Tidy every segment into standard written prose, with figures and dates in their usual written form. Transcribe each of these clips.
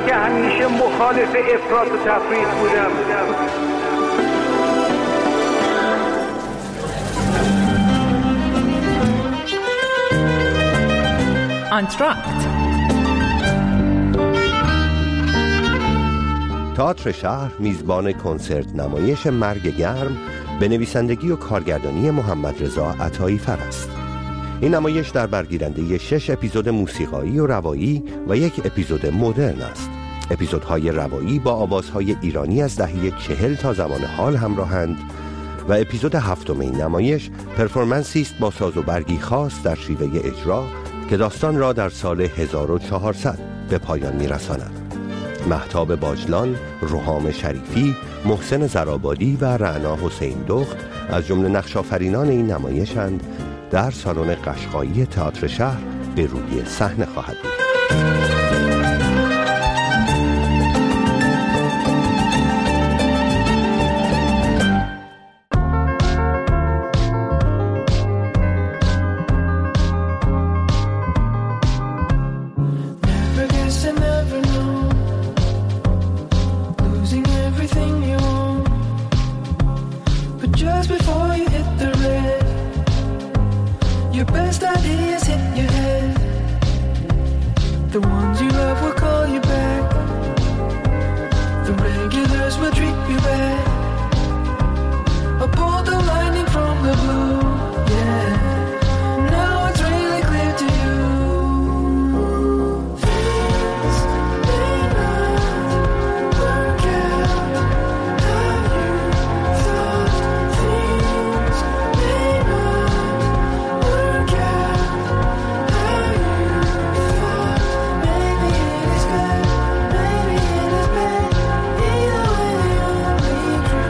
من که همیشه مخالف افراط و تفریط بودم. آنتراکت. تئاتر شهر میزبان کنسرت نمایش مرگ گرم به نویسندگی و کارگردانی محمد رضا عطایی‌فر است. این نمایش در برگیرنده 6 اپیزود موسیقایی و روایی و 1 اپیزود مدرن است. اپیزودهای روایی با آوازهای ایرانی از دهه 40 تا زمان حال همراهند و اپیزود 7 این نمایش پرفورمنسی است با ساز و برگی خاص در شیوه اجرا که داستان را در سال 1400 به پایان می‌رساند. مهتاب باجلان، روحام شریفی، محسن زرابادی و رعنا حسین دخت از جمله نقش‌آفرینان این نمایشند. در سالن قشقایی تئاتر شهر به روی صحنه خواهد بود. Dream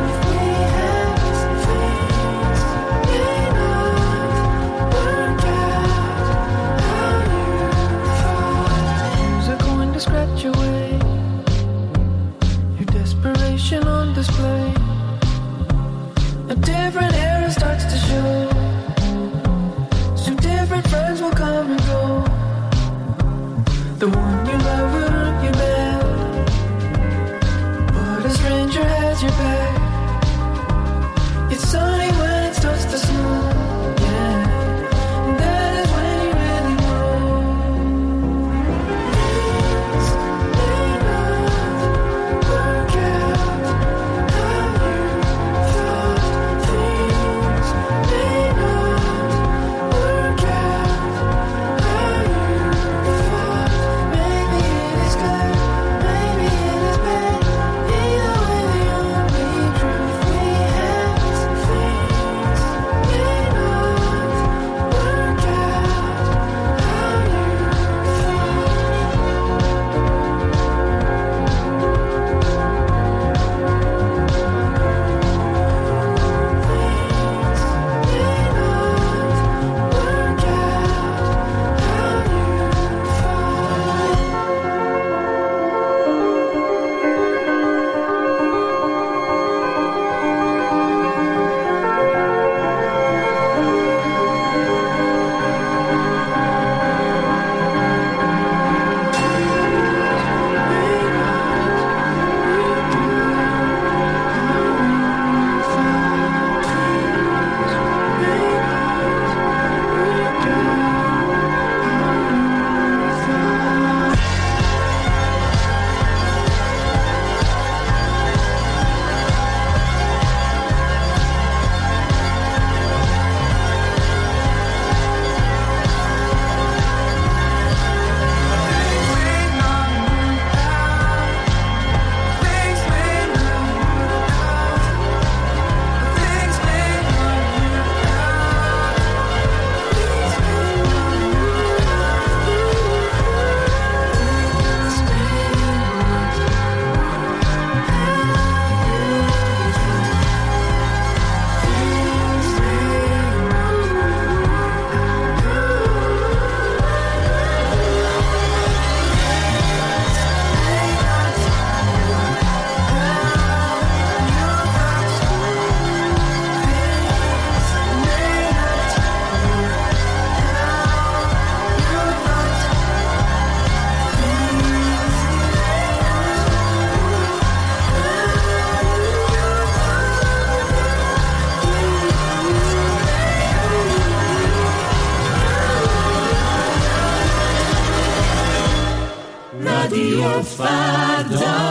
فردا.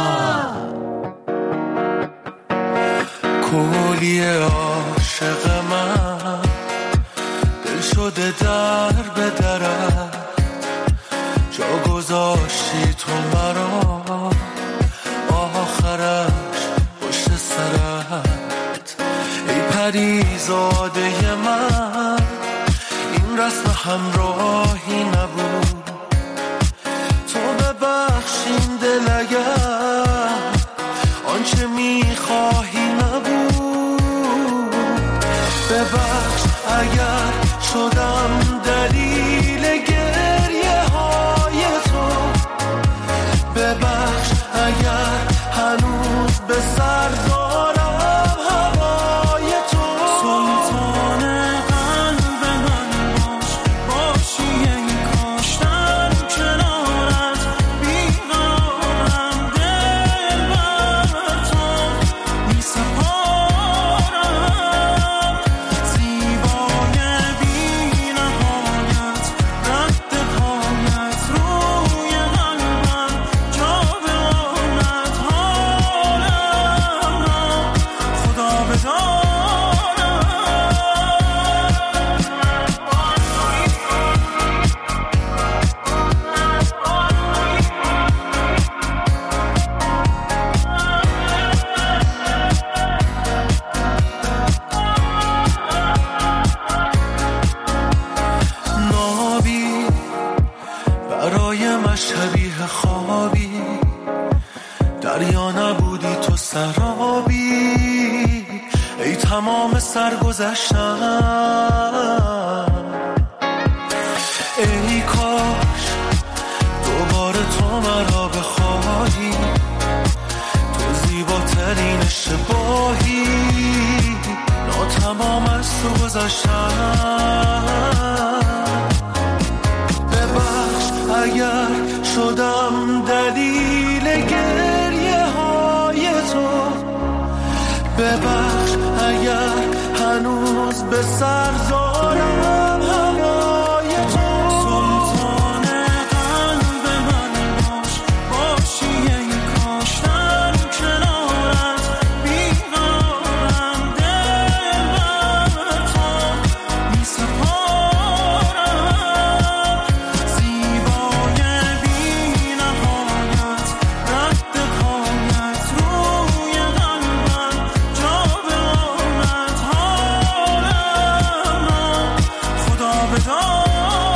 کولی عاشق من دل شده در به درت، جا گذاشتی تو مرا آخرش پشت سرت. ای پریزاده من این رسم همراهی نبود، تو ببخشین دل اگر آنچه میخواهی نبود. ببخش اگر شدم دلیل گریه های تو، ببخش اگر هنوز به سر دارم هوای تو. سلطان قلب من باش، باشی ای کاشتن کنارت، بیقرارم دل بر تو می سپارم. زیبای بی نهایت رد پایت روی قلبم، جا به آمد حالم را خدا بدارم. نابی برای من شبیه خوابی، دریا نبودی تو سرابی. ای تمام سرگذشتم، ای کاش دوباره تو مرا بخواهی، تو زیباترین اشتباهی، ناتمام از تو گذشتم. ببخش اگر شدم دلیل گریه های تو، ببخش اگر هنوز به سر دارم هوای تو. سلطان قلب من باش، باشی ای کاشتن کنارت، بیقرارم دل بر تو می سپارم. زیبای بی نهایت رد پایت روی قلبم، جا به آمد حالم را خدا بدارم.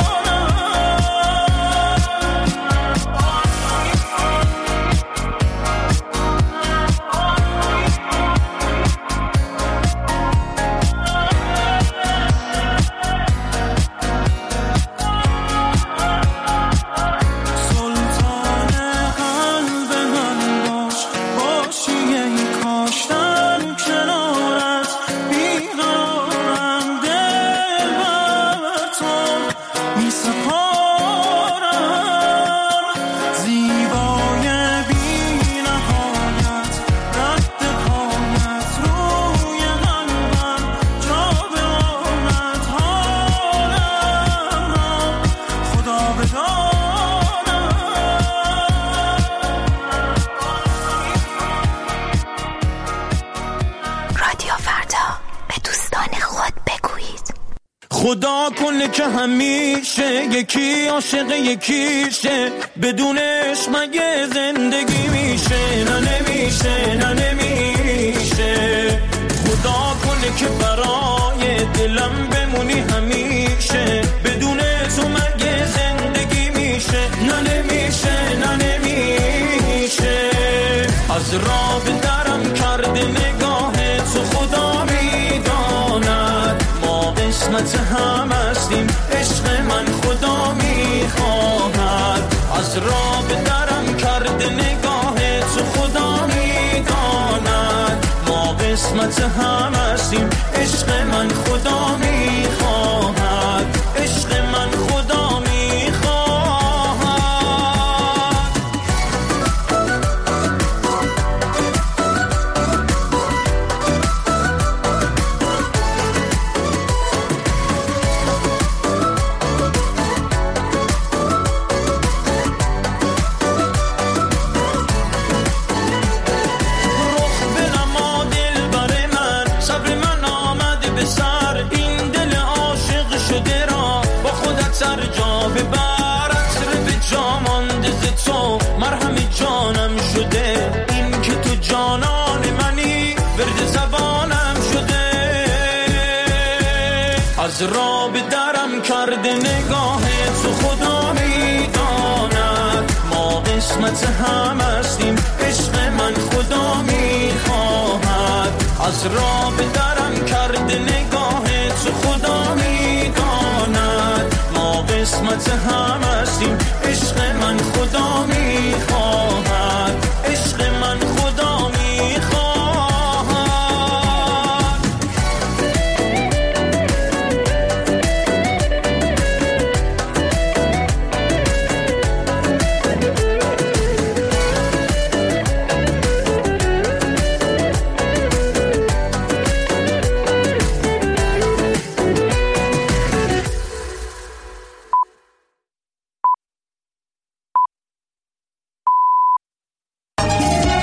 سلطان قلب من باش، باشی ای کاشتن کنارت، بیقرارم دل بر تو می سپارم. زیبای بی نهایت رد پایت روی قلبم، جا به آمد حالم را خدا بدارم. رادیو فردا، به دوستان خود بگویید. خدا کنه که همیشه یکی عاشق یکیشه، بدونش مگه زندگی میشه؟ نه نمیشه، نه نمیشه. خدا کنه که برای دلم بمونی همیشه، بدون تو مگه زندگی میشه؟ نه نمیشه، نه نمیشه. از راه به درم کرده نگاه تو خدا میداند، ما قسمت هم هستیم، عشق من خدا میخواهد. از راه به درم کرده نگاه تو خدا میداند، ما قسمت هم هستیم، عشق من خدا میخواهد، عشق من خدا میخواهد. از راه به درم کرده نگاه تو خدا میداند ما قسمت هم هستیم عشق من خدا میخواهد از راه به درم کرده نگاه تو خدا میداند ما قسمت هم هستیم